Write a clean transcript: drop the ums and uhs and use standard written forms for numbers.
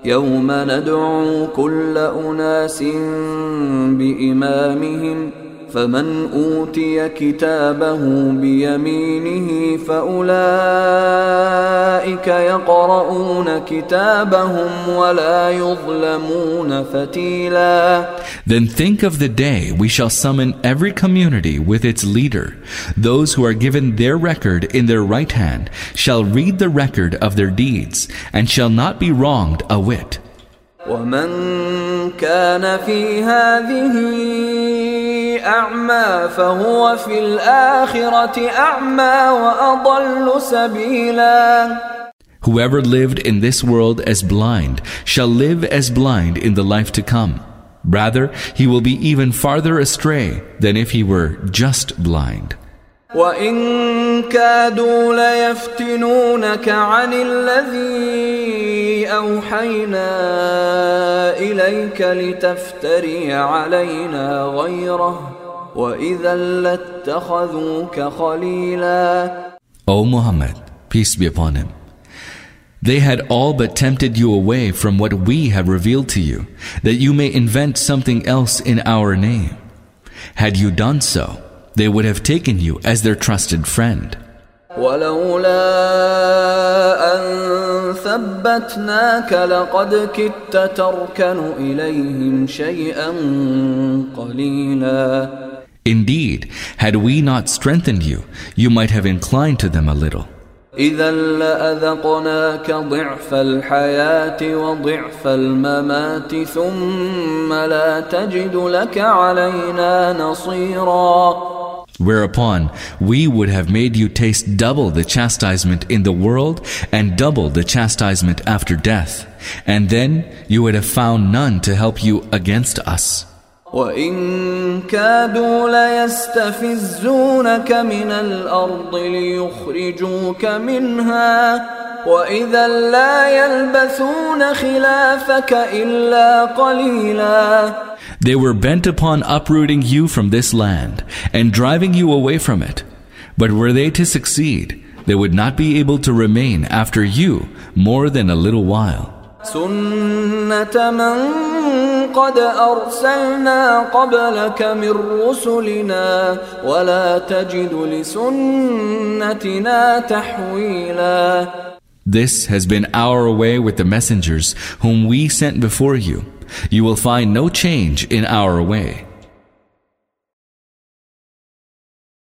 يوم ندعو كل أناس بإمامهم فمن أوتي كتابه بيمينه فأولئك يقرؤون كتابهم ولا يظلمون فتيلا. Then think of the day we shall summon every community with its leader. Those who are given their record in their right hand shall read the record of their deeds and shall not be wronged a whit. ومن كان في هذه أعمى فهو في الآخرة أعمى وأضل سبيلا. Whoever lived in this world as blind shall live as blind in the life to come. Rather, he will be even farther astray than if he were just blind. وَإِن كَادُوا لَيَفْتِنُونَكَ عَنِ الَّذِي أَوْحَيْنَا إِلَيْكَ لِتَفْتَرِيَ عَلَيْنَا غَيْرَهُ وَإِذًا لَاتَّخَذُوكَ خَلِيلًا. O Muhammad, peace be upon him, they had all but tempted you away from what we have revealed to you, that you may invent something else in our name. Had you done so, they would have taken you as their trusted friend. وَلَوْلَا أَن ثَبَّتْنَاكَ لَقَدْ كِدتَّ تَرْكَنُ إِلَيْهِمْ شَيْئًا قَلِيلًا. Indeed, had we not strengthened you, you might have inclined to them a little. إِذًا لَأَذَقْنَاكَ ضِعْفَ الْحَيَاةِ وَضِعْفَ الْمَمَاتِ ثُمَّ لَا تَجِدُ لَكَ عَلَيْنَا نَصِيرًا. Whereupon we would have made you taste double the chastisement in the world and double the chastisement after death, and then you would have found none to help you against us. وَإِن كَادُوا لَيَسْتَفِزُّونَكَ مِنَ الْأَرْضِ لِيُخْرِجُوكَ مِنْهَا وَإِذًا لَا يَلْبَثُونَ خِلَافَكَ إِلَّا قَلِيلًا. They were bent upon uprooting you from this land and driving you away from it. But were they to succeed, they would not be able to remain after you more than a little while. سُنَّةَ مَنْ قَدْ أَرْسَلْنَا قَبْلَكَ مِنْ رُسُلِنَا وَلَا تَجِدُ لِسُنَّتِنَا تَحْوِيلًا. This has been our way with the messengers whom we sent before you. You will find no change in our way.